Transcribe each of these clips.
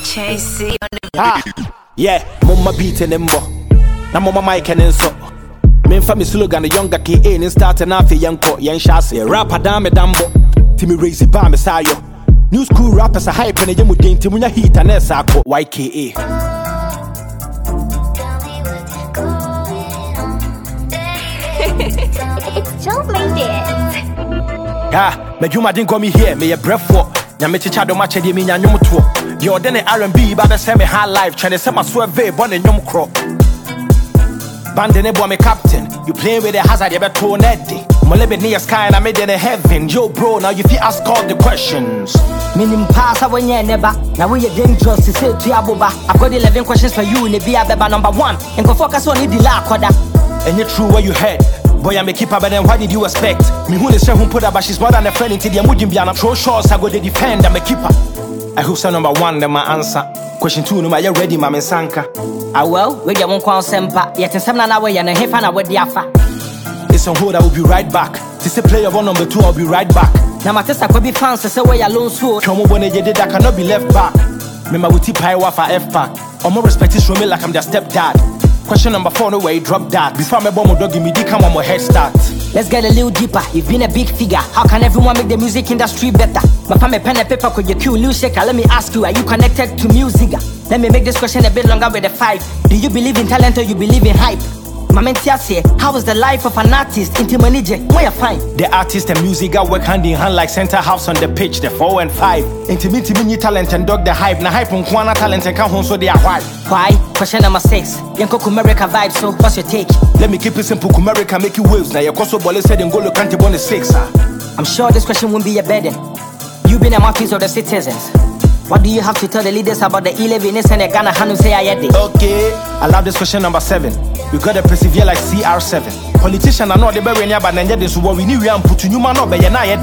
Chasey on the yeah, mama beat and embo. Na mama mic and so. Men fa me slogan the younger KA and start and afi yanko yan shase. Rapper dame dambo. Timmy raise it by me sayo. New school rappers are hype and yamu dainty munya heat and esako YKA. It's Joe made it. Me juma didn't call me here, me a breath for. Nyame chicha do match de me nya nwom to. Yo de ne R&B ba be say me high life, trying to say my swerve born in nwom kro. Band ne boy me captain, you playing with the hazard you be to neddy. Mo live near sky and I made in heaven. Yo bro, now you fit ask all the questions. Minim pass when you never. Now we are dangerous to say to Abuba. I've got 11 questions for you in the Beba number 1. And go focus on the la quada. And you true where you head. Boy, I'm a keeper, but then what did you expect? Me who the say who put up, but she's more than a friend into the Mujibiana. Throw shots, I go to defend, I'm a keeper. I hope so number 1, then my answer. Question 2, no, you ready, Mama Sanka? Ah, well, we get one call sempa, yet in some way and a half an hour diafa. It's on hold, I will be right back. This is player 1 number 2, I'll be right back. Now, my test, I could be fans to say where alone so. Come on, I cannot be left back. Remember, we tip high for F pack. Or more respect is from me like I'm their stepdad. Question number 4, no way, drop that. Before my bomb dog give me, come on my head start. Let's get a little deeper. You've been a big figure. How can everyone make the music industry better? My family pen and paper could you cue new shaker? Let me ask you, are you connected to music? Let me make this question a bit longer with a 5. Do you believe in talent or you believe in hype? Mama say, how is the life of an artist into manager? Where you find? The artist and music work hand in hand like center house on the pitch, the 4 and 5. Intimate talent and dog the hype. Na hype on Kwana talent and come home so they are white. Why? Question number 6. Yanko Kumerica vibe, so what's your take? Let me keep it simple, Kumerica make you waves. Now your Koso Bole said and go look at the 6. I'm sure this question won't be a burden. You've been a mouthpiece of the citizens. What do you have to tell the leaders about the 11s and the Ghana Hanu say I had it? Okay, I love this question number 7. We gotta persevere like CR7. Politician, I know the very near, but then this what we knew we am put to new man up by your night.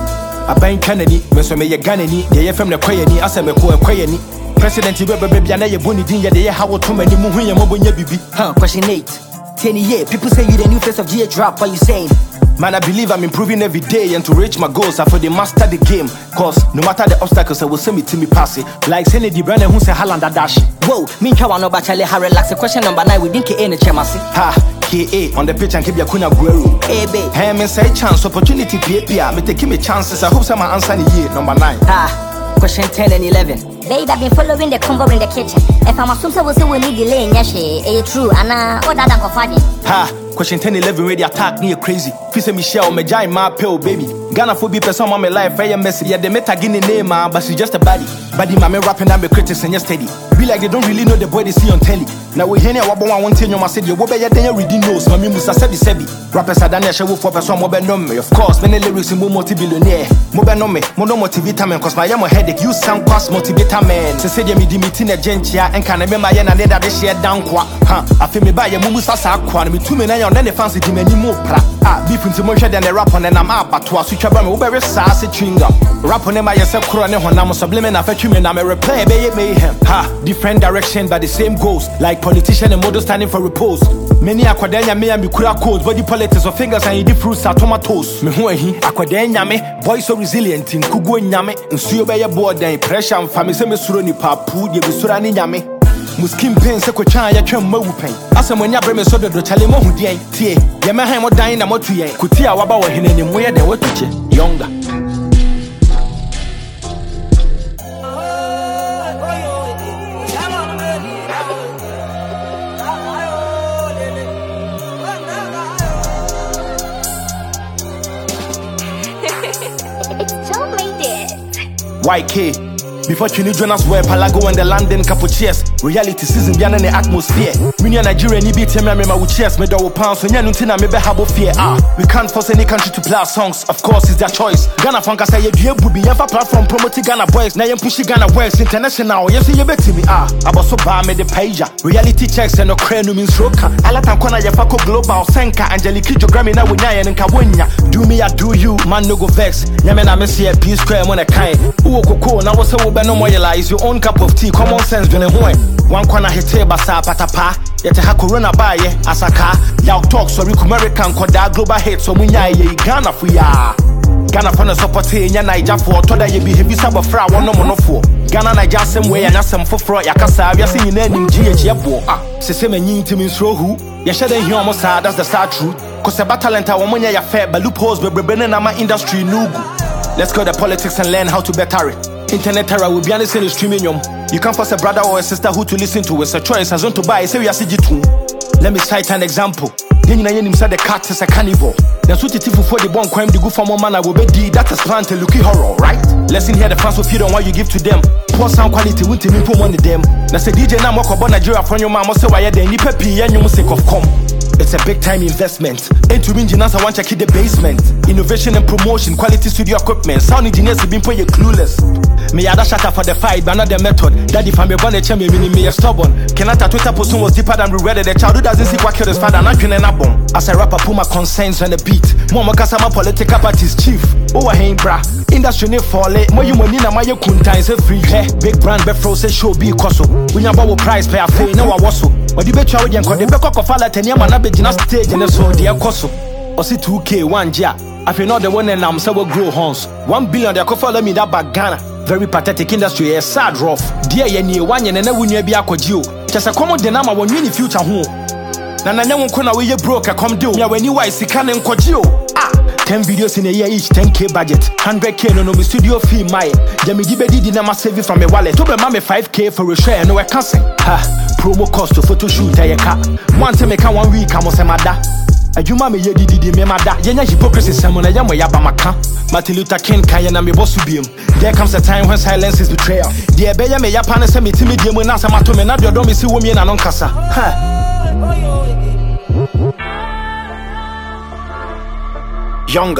I bang Kennedy, when so may your Ganani, the FM the Quayani, as I may call a Quayani. President, you better be a Bonnie Dinja, the how too many moving your mobile baby. Question 8. 10 years, people say you the new face of GH rap, what you saying? Man, I believe I'm improving every day, and to reach my goals, I for the master the game. Cause no matter the obstacles, I will send me to me pass it. Like Senny the brand who say Haaland dash. Whoa, me kawa no bachale ha relax. Question number 9, we didn't KA in the chamasi. Ha, KA on the pitch and keep your kuna gueru. Hey babe. Hey man, say chance, opportunity, PA, me take me chances. I hope some answer in year number 9. Ha, question 10 and 11. Babe, I've been following the combo in the kitchen. If I'm assuming we say we need delay, yes, it's true. And all that I'm confiding. Ha, question 10, 11, ready attack me crazy. Fisa Michelle, me giant my pill, baby. Ghana for be person on my life, very messy. Yeah, they met a guinea name, but she's just a body. Body, my man rapping and be critics and just steady. Be like they don't really know the boy they see on telly. Now we hear what I want to know, said, you will be a day reading notes. Mammy Musa said, rappers are done a show for person mobile number. Of course, many lyrics in multi-billionaire. Mobile number, mono motivitamin, cause my young headache, you sound cost motivitamin. Se say me di meeting a gentia and can remember yen and that this year down qua. I feel me buy a mumu sasa quan me 2 million and then the fancy di many more pra. Beef into motion than the rap on and I'm up at to a switch about me very sassy chewing gum. Rap on them by yourself crown when I'm sublimin affect you and I'm a replay bay mayhem. Different direction but the same goals. Like politician and model standing for repose. Many aquadenia me and be kura codes, body politics or fingers and eat fruits are tomatoes. Me who he aquadenia me, boy so resilient in Kugu nyame, and see by your board then pressure and family suroni papu, ye surani nyame. Muskim pain se kwetwa ya twam mawu pen. Asem anya breme so do chale mo hudien tie. Ye me han mo dan na motu yen. Kuti a waba wo hene ni mo ye de watuche. Younger. It's Joe made it. YK. Before Trini Jonas were Palago and the London Capucheers. Reality season beyond the atmosphere. We need Nigeria ni beat me my cheers. Me do pounds so nyanuntina me be habo fear. We can't force any country to play our songs. Of course it's their choice. Ghana Funk say you be yafa platform promoting Ghana boys. Now you push Ghana boys international. Yes you bet me about so ba me the pager. Reality checks and no crane means roka. Alatan kona yafa ko global senka Angelique Grammy na winya and kawonya. Do me I do you man no go vex. Nyame na me see a P square when I kind. Uwo koko na wo say no more is your own cup of tea, common sense, doing one corner hit basa patapa, yet a corona baye, asaka, yaw talk, sorry, American Koda, global hate, so we ye Ghana for ya. Ghana for the support in Niger for Toda, ye be heavy sub of fra, one no for. Ghana na jasem way and asem foforo yakasa we say nyina nim GH yebo se se manyi ntimi nsro hu ye hyede hia omo sa that's the sad truth cause about talent a wonya ya fair but loopholes bebrebe na ma industry nugu. Let's go to politics and learn how to better it. Internet era will be honest in the streaming yum. You can't force a brother or a sister who to listen to. It's a choice as on to buy. Say we are CG2. Let me cite an example. Then you say the cat is a carnivore. That's what it is for the born crime. The good for more man I will be D. That is plan to looky horror, right? Let's hear the fans will feed on what you give to them. Poor sound quality won't even put money them. Now say DJ now walk about Nigeria from your mama say why you then nipe P and you must of come. It's a big time investment. Into engineers, I want to keep the basement. Innovation and promotion, quality studio equipment. Sound engineers have been put you clueless. Me other shut up for the fight, but not the method. Daddy if I'm a bonnet champion, meaning me a stubborn. Kenata Twitter post was deeper than we read it. The child who doesn't see what killed his father, not killing a bomb. As a rapper, put my concerns on the beat. Mama Kasama political party's chief. Oh, I ain't bra. Industry ne fall it. More you money na my kunta is a free hair. Big brand, be frozen show be coso. When you about price pay a fee, no I was so. But the bet you are going to be cock of all at any man. Gina stage and so dear Koso. Or see 2K 1 year. I feel not the one and I'm so grow horns. 1 billion they could follow me that back Ghana. Very pathetic industry, a sad rough. Dear ye 1 year and then we be a kodio. Just a common dynama when you future home. Nana won't come away broke. I come do me when you wise can and kodio. 10 videos in a year each, 10K budget, 100K no me studio fee my. Jemmy Dibedi did not save it from a wallet. To be mammy 5K for a share, no I can't say. Ha, promo cost to photo shoot a car. One time make 1 week, I must have that. A Juma me did me mada. Yenya hypocrisy, someone a yama yabamaka. Martin Luther King Kayana me bosubium. There comes a time when silence is betrayal. Dear Beya me yapana semi timid when answer my tomb and not your domisi women and oncasa. Ha. Younger.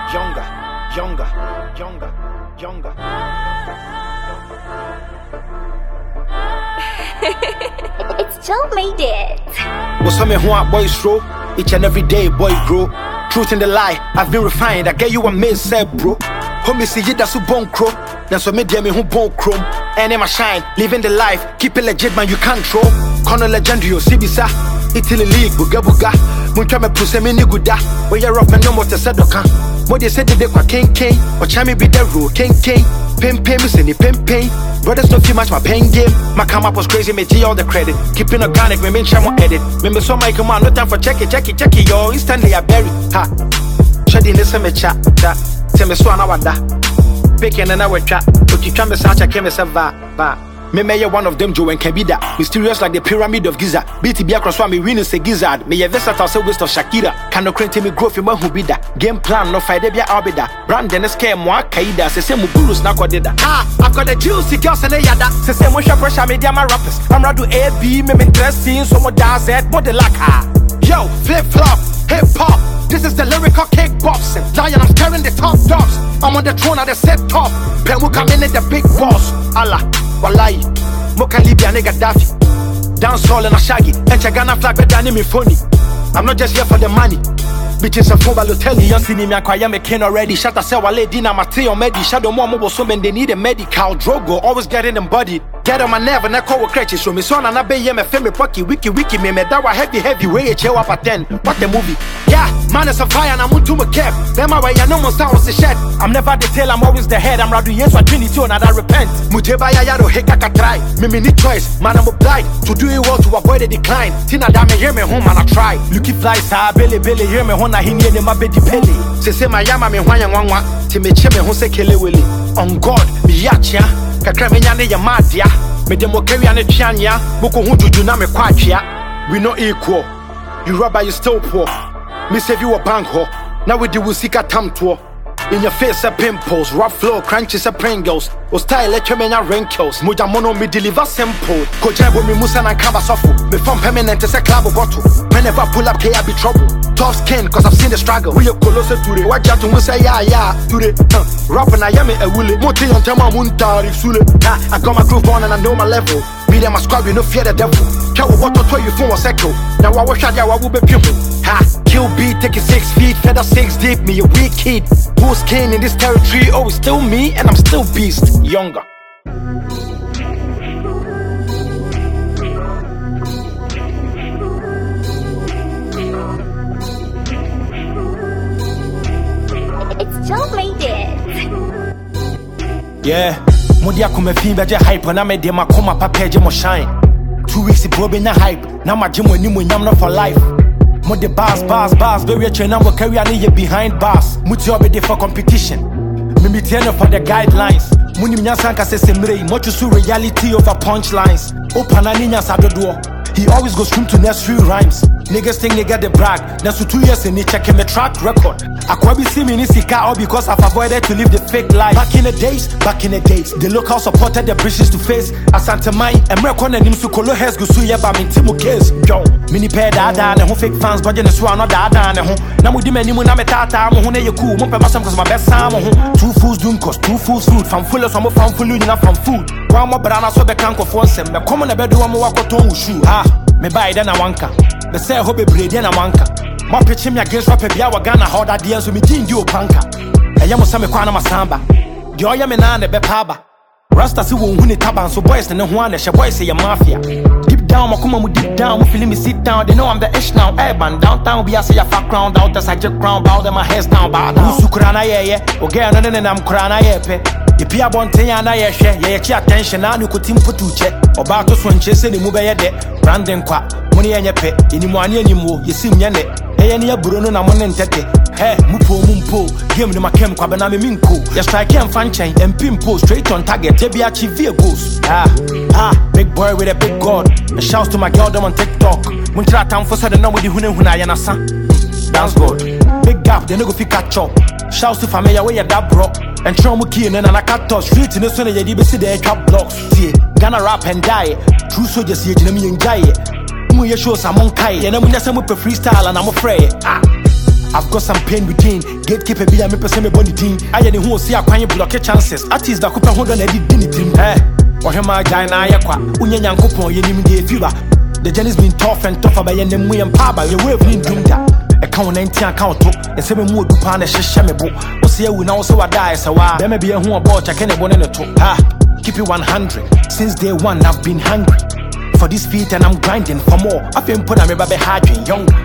It's Joe made it. What's some who boys throw? Each and every day, boy grow. Truth in the lie, I've been refined. I get you a mid said, bro. Homie, see you that's who bone crow. That's what me me who bone chrome. And in my shine, living the life, keep it legit, man. You can't throw. Corner legendary, Sibisa. Italy league, buga buga. Munka me puse me ni guda. Where you're off, man, no more to sadoka. What they said they were king. Or chami be the rule, king. Pay me, send it, pay. Brothers don't feel much my pain game. My come up was crazy, me G all the credit. Keeping organic, me mention more edit. Me so my command, no time for check it, yo. Instantly I bury. Ha. Shedding this me chat. Tell me so I wada. Picking and I will chat. But you try me such a came as a va. Me may one of them Joe and can be that mysterious like the pyramid of Giza. BTB across one me winning a gizzard. May a versatile so waste of Shakira. Can no crate me growth in who be that. Game plan no fight be arbida. Brand and scare more kaida. Se same gurus na ko deda. I've got the juicy girls and a yada. Se same motion pressure media my rappers. I'm radu AB me interesting so much dance at body like yo flip flop hip hop. This is the lyrical kickboxing. Lion, I'm scaring the top dogs. I'm on the throne at the set top. Pemu come in the big boss. Allah, wallahi, Moka Libya nigga Daffy. Dance all in a shaggy. And Chagana flag better than me phony. I'm not just here for the money. Bitches a phone balotelli. You see me acquire me king already. Shut us say wale dina Mateo Medi. Shadow more mobile so men they need a medical drogo. Always getting embodied. Get on my nerve and I call crutches. So me son and I be me femi pocky wiki me that was heavy way a chill up at 10. What the movie? Yeah, man is a fire and I'm to my cap. Then my way I know my sound was the shed. I'm never the tail, I'm always the head. I'm rather yes for Trinity and I repent. Muteba yaro hekaka try. Me need choice, man I'm obliged to do it well to avoid the decline. Tina dame hear me home and I try. Lucky flies, Billy hear me home. I hear me my baby pelly. Se my yama me wanwa. Timmy cheme home se kele willy. On God, me yachia. Kakra me nyane ya madia. Me demo carry ane chianya. Boko hunju na me kwachia. We not equal. You robber, you still poor. Me save you a bank ho. Now we do we seek a tam tour. In your face a pimples, rough flow, crunches a Pringles. O style let you menya wrinkles. Muja mono me deliver simple. Kojabo me musa na kaba sofu. Me from permanent as a club bottle. Whenever I pull up, I be trouble. Tough skin, cause I've seen the struggle. We are closer to the watch out to say yeah to the rap and I am a willy. Moti on Tama Muntari Sule. I got my groove on and I know my level. Me and my squad, we no fear the devil. Cow what to you for a second. Now I wish I will be people. Ha, kill beat, take it 6 feet, feather 6 deep, me a weak kid. Who's king in this territory? Oh, it's still me, and I'm still beast, younger. It's Joe made it. Yeah, Modia come fi beje hype na me de makoma papa je mo shine. 2 weeks ago be na hype. Na ma jimo ni mo nyam no for life. Mo de bars, be reach na mo carry ani ye behind bars. Muti obe for competition. Me meet for the guidelines. Muni mnyasanka se semre, mo chusu reality over punchlines. Opana ni nyasa dodo. He always goes through to nursery rhymes. Niggas think they get the brag. That's 2 years in checking my track record. I could be see me in Sika all because I've avoided to live the fake life. Back in the days, the local supported the British to face Asante Mai. And Mercon and Nimsu Kolo has go suya by me Timo case. Yo, mini pair dada and who fake fans, but in the swan or dada and who. Now we demand Nimu Nametata, Mohone Yaku, Mumpa Masam because my best time. 2 fools doom cost 2 fools food. From full of some from full enough from food. One more banana so the canko for some. The common a bedroom walk on shoe. Me buy then a wanka. Me say hope be bread then a wanka. My pitch him against rap bia wa Ghana how that deal so me tin you panka. E yamo say me kwa na masamba. The oya me na ne be paba. Rasta si wo hu ni taban so boys ne ho an she boys say mafia. Deep down makoma mu deep down mo feeling me sit down. They know I'm the ish now. Urban downtown be I say ya fat crown out as I just crown bow them my heads down bow down. Usukura na ye oge no ne nam kura na ye pe. If you want to na ye hwe ye chi attention na no kotim potuche. Oba to so nche se ne mu be ye de. Branding kwa money enye pe inimu ani animu yesim nye ne. Eye ne aburo no na mo ne ntete. Hey, mumpo game ne makem kwa bana me minko. Ya strike em fan chain and pimpo straight on target. They be achieve goals. Big boy with a big god. A shout to my girl them on TikTok. Mun try time for said no with the huna ya na sa. That's good. Big gap they no go fit catch up. Shouts to family where ya that bro. And try mu key and I cut touch street in the sun ya di be see the trap blocks. See, Ghana rap and die. True soldiers here me enjoy it. Mu ye show some kai and I'm just some freestyle and I'm afraid. I've got some pain within. Gatekeeper be a me person me body team. I any who see a kwanye block chances. Artists that could hold on edit dignity. Or him my guy na yakwa. Unya nyankopon ye nim de fever. The journey's been tough and tougher by them we and power. You wave in doom that. Account 19 account to. And say me more do pan a shemebo. O say we now so I die so why. There may be a who about I can't born in a to. Keep it 100. Since day one I've been hungry for this feat and I'm grinding for more. I've been put on me baby hard and younger.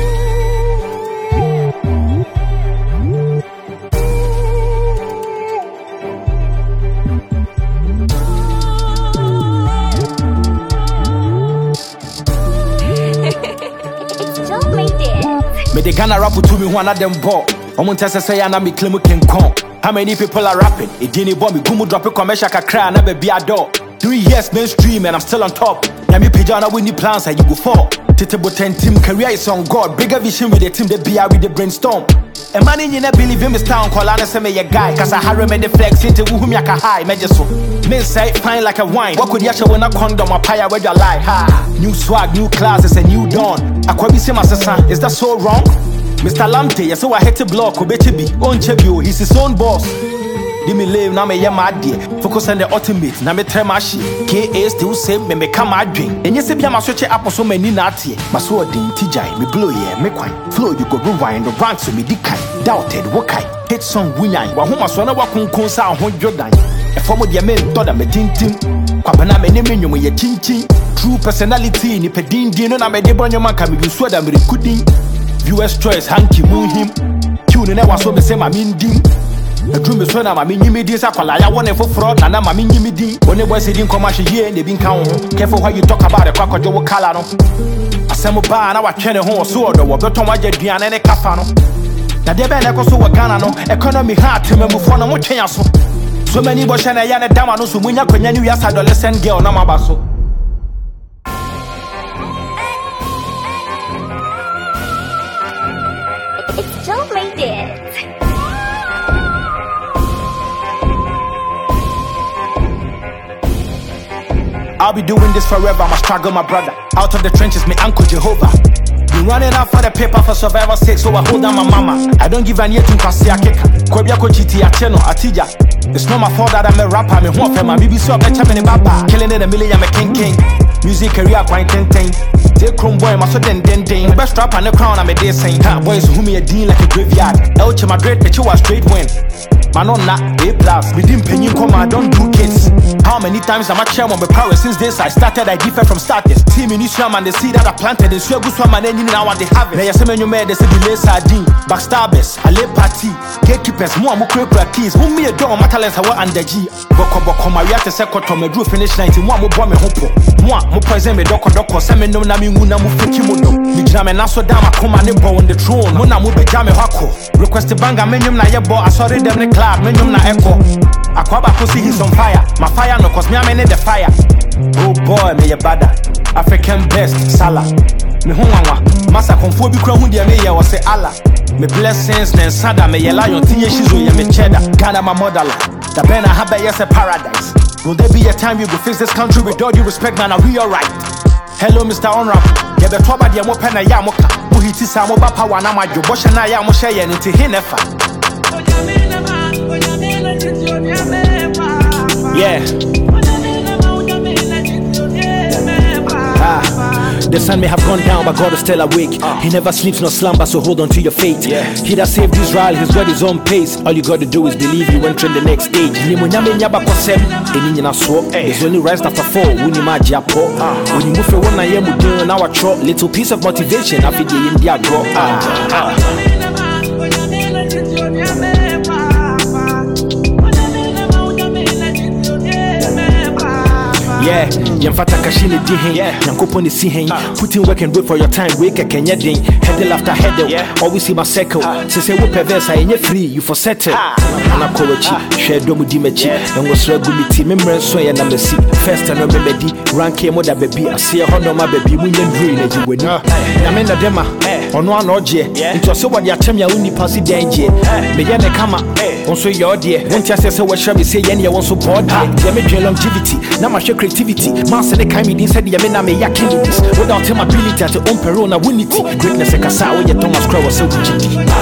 Me the Ghana rap to me one of them ball. Omuntese say na me claim can come. How many people are rapping? It didn't bomb me gumu drop a commercial kakra na be a door. 3 years mainstream and I'm still on top. Ya me pijana with the plans and you go fall. Titable 10 team career is on God. Bigger vision with the team they be with the brainstorm. A man in you believe in me town call and say me a guy. Cause I harry me the flex into whom yaka high measure so. Men say fine like a wine. What could you show when a condom a pie where you lie? Ha! New swag, new classes, a new dawn. I could be same as a son. Is that so wrong? Mr. Lamte, yes, so I hit a block, Obechibi, on Chebio, he's his own boss. Give me live, now me yam idea. Focus on the ultimate, now me tremashi. KA still same, me come my drink. And yes, if you am switch up so many nati. My sword in TJ, me blow ye, me quine. Flow, you go rewind the ranks to me, dikai. Doubted, wakai. Hit song winai, wahuma swana wakun konsa on Jordan. A form of your men, Toda me tintin. Kwabana me name you ye chin chin. True personality, ni pedin dino na me de bonyo man can be swada me recording. US choice hanky moon him. Tune never so me say my mean dim. The dream is when I'm a mini midis. I want for fraud and I'm a mini midi. When the boys didn't come out here, they been count. Careful how you talk about the crocodile calano. I send a bar and I was trying to hold sword or better my Jadian and a cafano. Now they been echo so a Ghana, economy hard to me for no more chance. So many boys and a yana damano, so when you can you as adolescent girl, no mabaso. Joe made it. I'll be doing this forever, I'ma struggle my brother. Out of the trenches, me uncle Jehovah. Been running out for the paper for survival sake, so I hold down my mama. I don't give an ear to Kwasi Akeka. Kwabia Kochiti Acheno Atija. It's not my fault that I'm a rapper, me one for my BBC up better than Baba. Killing it a million, I'm a king. Music career quite ten. Take chrome boy, my so den. Best rap and the crown, I'm a day saying. Boys who me a dean like a graveyard. Elche Madrid, but you are straight win. Man on that, A+. We didn't pay you come, I don't do kids. How many times am I chair on my power since this I started? I differ from starters. Team in Israel and the seed that I planted in Swego Swam and then now what they have it. Now, yes, you made the delay sardine, backstabbers, a lay party, gatekeepers, more keys, whom me a dog, my talents are under G. Boko, my reactor second to me, drew finish 91, more bomb, hopo. Moi, present me, doko, send me no nami, muna, mufukimodo. Me jam and also down, I come and on the throne. Mona mube jam hako. Request the banga, menium na yebo, I saw them the club, menium na echo. Akwaba pussy, he's on fire. My fire no cause me, I'm in the fire. Oh boy, me a bada. African best, Salah. Me hungwa, massa conform be crown with me, was say Allah. Me blessings, then sada, me a lion, tia shizu, me cheddar. Ghana, my mother. The Bena Haba, yes, a paradise. Will there be a time you will fix this country with all due respect, man? Are we alright? Hello, Mr. Honorable. Yeah, the trouble, the Mopena Yamoka. Who hit his Samoba Power, and I'm your Bosch and I am Moshe and into Hinefa. Yeah. The sun may have gone down, but God is still awake. He never sleeps nor slumber, so hold on to your fate. He that saved Israel, he's got his own pace. All you gotta do is believe you enter the next stage. There's only rise after fall. When you move for 1 a.m. we do an hour trot. Little piece of motivation, I feel the India draw. Yeah, Yamfata Kashini Dihin, Yankoponi Sihin, put in work and wait for your time, wake a Kenyading, headle after headle, always see my circle. Since I perverse, I ain't free, you for settle. Anna Kowachi, share Domu Dimechi, and was regularity, memory so and number C. First and remember D, rank came with a baby, I see a honor my baby, women green as you would know. Yamenda Dema, on one orgy, it was so what Yatemia only passy danger. Mayana Kama, also your dear, won't you say so what shall we say, any one support, damage your longevity, now my creativity. Master the kind inside the Yamena may yakinities without him ability to own perona unity. Greatness a casa where Thomas Crow was so good.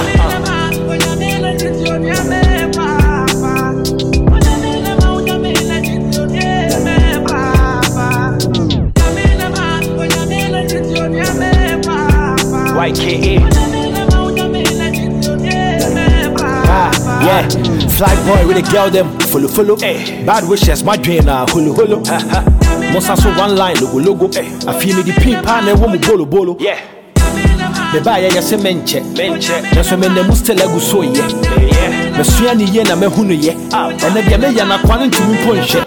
YKA. Yeah, fly boy with a girl them follow. Bad wishes, my drain hulu. Mosa so one line logo. I feel me the pin pan and woman bolo. Yeah. The buyer yes a menche. Just when the mustela so yeah. The Suani yena me hunu ye. And the Yamena quantum to me punch.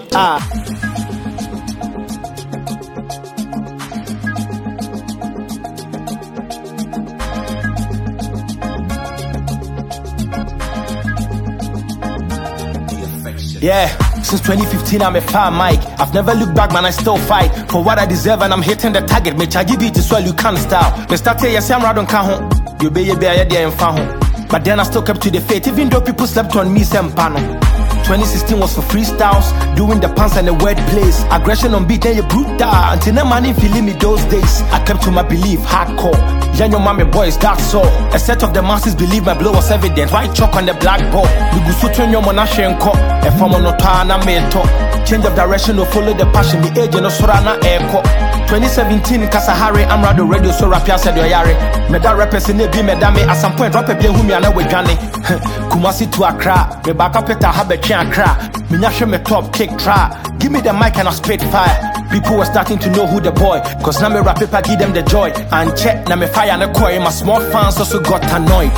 Yeah, since 2015 I'm a far mic. I've never looked back, man, I still fight for what I deserve and I'm hitting the target. Me charge it to swell you can't style. Me start here, yes, I'm right on Kahon. You be there and found. But then I still kept to the faith, even though people slept on me, some panel. 2016 was for freestyles, doing the pants and the word plays. Aggression on beat, then you brutal. Until no money feeling me those days. I kept to my belief, hardcore. Young your mommy boys, that's all. A set of the masses believe my blow was evident. White chalk on the blackboard. We go so turn your monashe and call. If I'm on a time, I'm in talk. Change of direction or follow the passion. The age and no sorana airco. 2017 Kasahari, I'm rather radio so rapia said your yare. Meda represent be medame at some point drop a bien whom you are with Johnny. Kumasi to Accra, me back up at a habit Accra. Minyashe me top kick try. Give me the mic and I spit fire. People were starting to know who the boy. Cause now me rap paper give them the joy. And check now me fire and a coy. My small fans also got annoyed.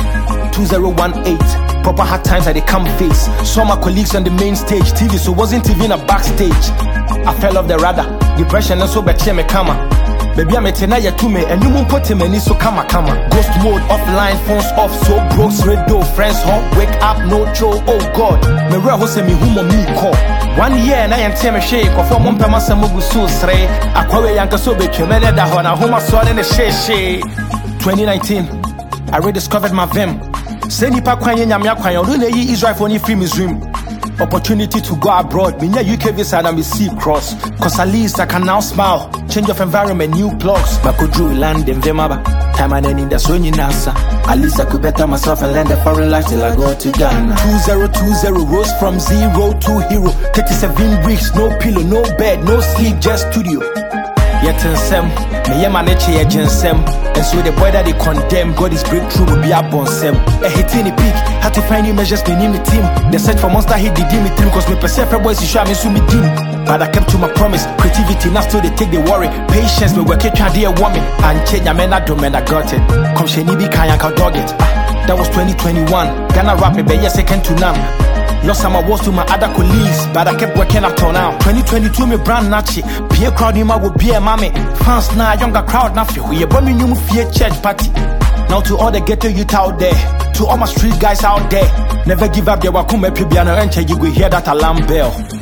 2018 proper hard times that they come face. Saw my colleagues on the main stage. TV so wasn't TV in a backstage. I fell off the radar. Depression and so better me kama. Baby I'm a tenaya to me and you won't put him in so kama. Ghost mode offline, phones off, so broke, radio, friends home, wake up, no show, oh god. Me real hose me humo me call. 1 year and I am teme shake of one per massa mugu so sre. Aquawe yanka so be tremendous that hona homa sword in the she. 2019, I rediscovered my vim. Say nipa kwanye nyamya kwanye rune yi Israel for ni free Muslim. Opportunity to go abroad. Me UK visa and me see cross. Cause at least I can now smile. Change of environment, new blogs. Bako drew land in Vemaba. Time and ending that's when you nasa. At least I could better myself and learn the foreign life till I go to Ghana. 2020 rose from 0 to hero. 37 weeks, no pillow, no bed, no sleep, just studio. Yet in sem, me yema neche ye jensem. And so the boy that they condemn, God is breakthrough will be up on sem. A hit in the peak, had to find new measures, me name the team. The search for monster hit the dim team, cause me perceive boys is sure me so me dim. But I kept to my promise, creativity, now still they take the worry. Patience, me work it, try dear woman. And change your man, I do man, I got it. Come sheni be kaya ka dog it. That was 2021. Ghana rap me, but yes, second to none. Lost some awards to my other colleagues, but I kept working up till now. 2022 me brand nachi. Peer crowd in my would be a mommy. Fans now, younger crowd now feel. We a bomb new fear church party. Now to all the ghetto youth out there, to all my street guys out there. Never give up, they will come up piano and you will hear that alarm bell.